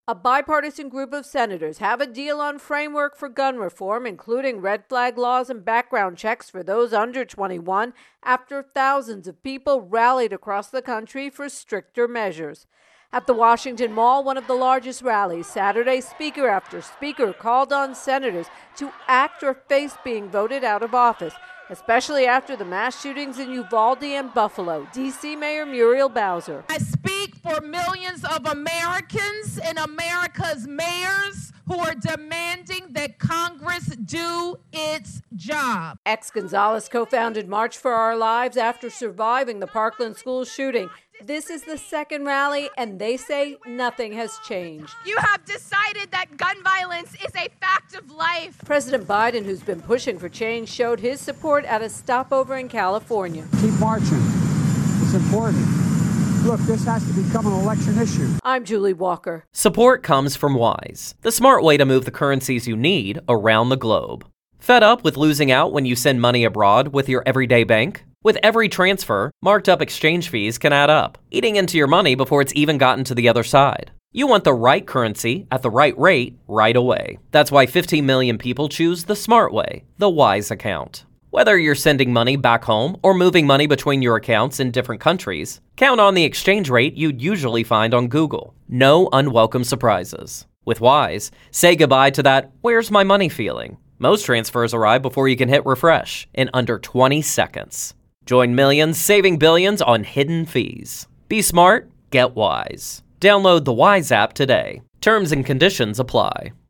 A bipartisan group of senators have a deal on framework for gun reform, including red flag laws and background checks for those under 21, after thousands of people rallied across the country for stricter measures. At the Washington Mall, one of the largest rallies, Saturday, speaker after speaker called on senators to act or face being voted out of office, especially after the mass shootings in Uvalde and Buffalo. D.C. Mayor Muriel Bowser. I speak for millions of Americans and America's mayors who are demanding that Congress do its job. Gonzalez co-founded March for Our Lives after surviving the Parkland school shooting. This is the second rally, and they say nothing has changed. You have decided that gun violence is a fact of life. President Biden, who's been pushing for change, showed his support at a stopover in California. Keep marching. It's important. Look, this has to become an election issue. I'm Julie Walker. Support comes from Wise, the smart way to move the currencies you need around the globe. Fed up with losing out when you send money abroad with your everyday bank? With every transfer, marked up exchange fees can add up, eating into your money before it's even gotten to the other side. You want the right currency at the right rate right away. That's why 15 million people choose the smart way, the Wise account. Whether you're sending money back home or moving money between your accounts in different countries, count on the exchange rate you'd usually find on Google. No unwelcome surprises. With Wise, say goodbye to that "where's my money" feeling. Most transfers arrive before you can hit refresh in under 20 seconds. Join millions saving billions on hidden fees. Be smart, get Wise. Download the Wise app today. Terms and conditions apply.